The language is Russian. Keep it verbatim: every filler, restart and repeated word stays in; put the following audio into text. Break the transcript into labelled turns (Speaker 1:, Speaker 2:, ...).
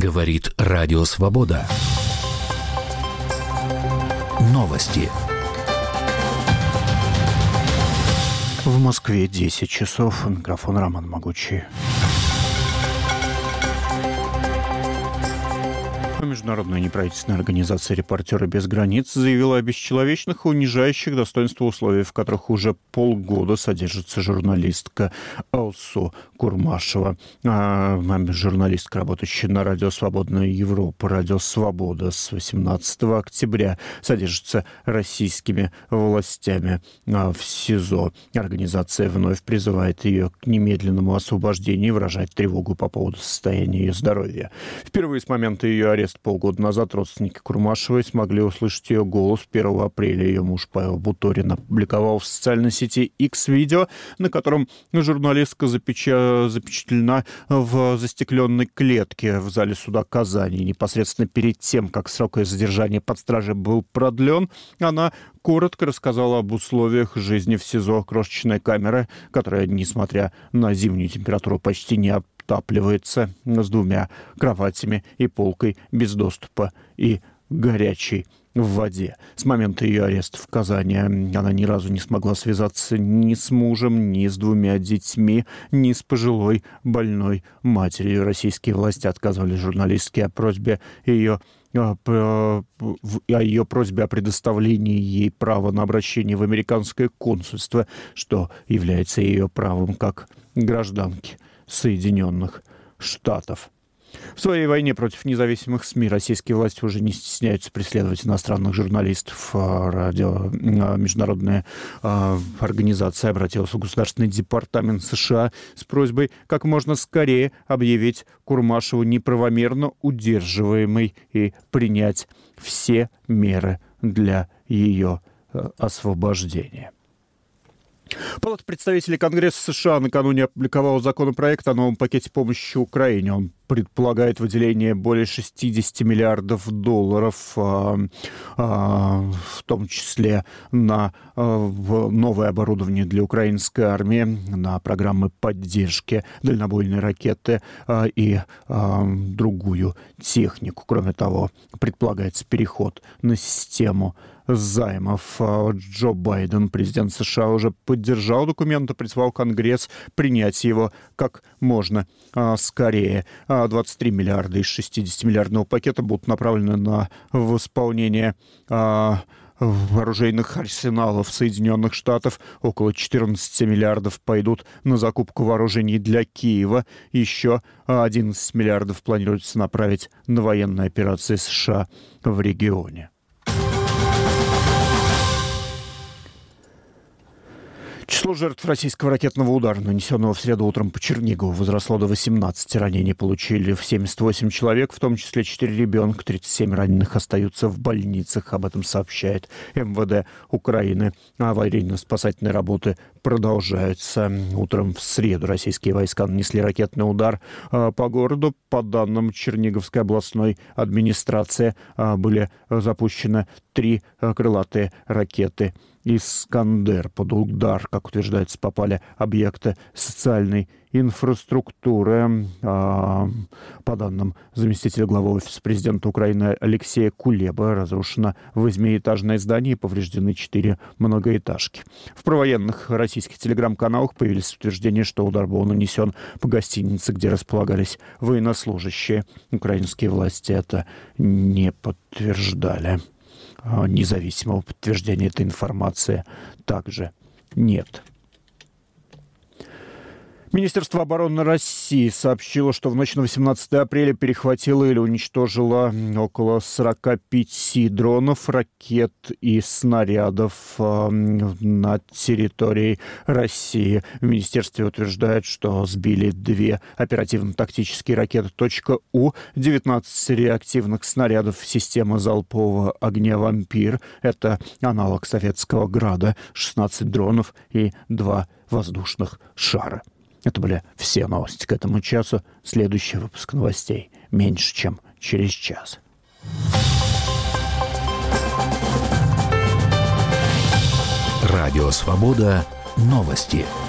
Speaker 1: Говорит Радио Свобода. Новости.
Speaker 2: В Москве десять часов. Микрофон Роман Могучий. Международная неправительственная организация «Репортеры без границ» заявила о бесчеловечных и унижающих достоинство условиях, в которых уже полгода содержится журналистка Алсу Курмашева. А, журналистка, работающая на радио «Свободная Европа», радио «Свобода», с восемнадцатого октября содержится российскими властями а, в СИЗО. Организация вновь призывает ее к немедленному освобождению и выражает тревогу по поводу состояния ее здоровья. Впервые с момента ее ареста полгода назад родственники Курмашевой смогли услышать ее голос. первого апреля ее муж Павел Буторин опубликовал в социальной сети X видео, на котором журналистка запеча... запечатлена в застекленной клетке в зале суда Казани. Непосредственно перед тем, как срок ее задержания под стражей был продлен, она коротко рассказала об условиях жизни в СИЗО. Крошечная камера, которая, несмотря на зимнюю температуру, почти не отапливается, с двумя кроватями и полкой без доступа и горячей в воде. С момента ее ареста в Казани она ни разу не смогла связаться ни с мужем, ни с двумя детьми, ни с пожилой больной матерью. Российские власти отказывали журналистке о просьбе ее о ее просьбе о предоставлении ей права на обращение в американское консульство, что является ее правом как гражданки Соединенных Штатов. В своей войне против независимых СМИ российские власти уже не стесняются преследовать иностранных журналистов. Радио, международная организация обратилась в Государственный департамент США с просьбой как можно скорее объявить Курмашеву неправомерно удерживаемой и принять все меры для ее освобождения. Палата представителей Конгресса США накануне опубликовала законопроект о новом пакете помощи Украине. Он предполагает выделение более шестьдесят миллиардов долларов, а, а, в том числе на а, новое оборудование для украинской армии, на программы поддержки, дальнобойные ракеты а, и а, другую технику. Кроме того, предполагается переход на систему займов. Джо Байден, президент США, уже поддержал документ и призвал Конгресс принять его как можно а, скорее. А, двадцать три миллиарда из шестидесятимиллиардного пакета будут направлены на восполнение а, вооруженных арсеналов Соединенных Штатов. Около четырнадцать миллиардов пойдут на закупку вооружений для Киева. Еще одиннадцать миллиардов планируется направить на военные операции США в регионе. Число жертв российского ракетного удара, нанесенного в среду утром по Чернигову, возросло до восемнадцати. Ранения получили в семьдесят восемь человек, в том числе четыре ребенка. тридцать семь раненых остаются в больницах. Об этом сообщает эм вэ дэ Украины. Аварийно-спасательные работы продолжаются. Утром в среду российские войска нанесли ракетный удар по городу. По данным Черниговской областной администрации, были запущены три крылатые ракеты «Искандер». Под удар, как утверждается, попали объекты социальной инфраструктуры. По данным заместителя главы Офиса президента Украины Алексея Кулеба, разрушено восьмиэтажное здание и повреждены четыре многоэтажки. В провоенных российских телеграм-каналах появились утверждения, что удар был нанесен по гостинице, где располагались военнослужащие. Украинские власти это не подтверждали. Независимого подтверждения этой информации также нет. Министерство обороны России сообщило, что в ночь на восемнадцатое апреля перехватило или уничтожило около сорока пяти дронов, ракет и снарядов э, на территории России. В министерстве утверждают, что сбили две оперативно-тактические ракеты .У, девятнадцать реактивных снарядов системы залпового огня «Вампир». Это аналог советского «Града», шестнадцать дронов и два воздушных шара. Это были все новости к этому часу. Следующий выпуск новостей меньше, чем через час.
Speaker 1: Радио «Свобода». Новости.